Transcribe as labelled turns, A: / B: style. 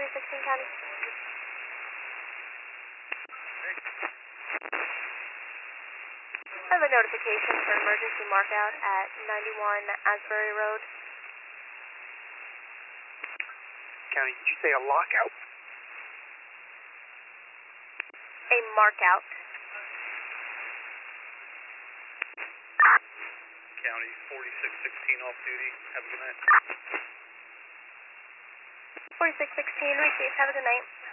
A: 4616 County. I have a notification for emergency markout at 91 Asbury Road.
B: County, did you say a lockout?
A: A markout.
B: County, 4616 off duty. Have a good night.
A: 4616, received. Have a good night.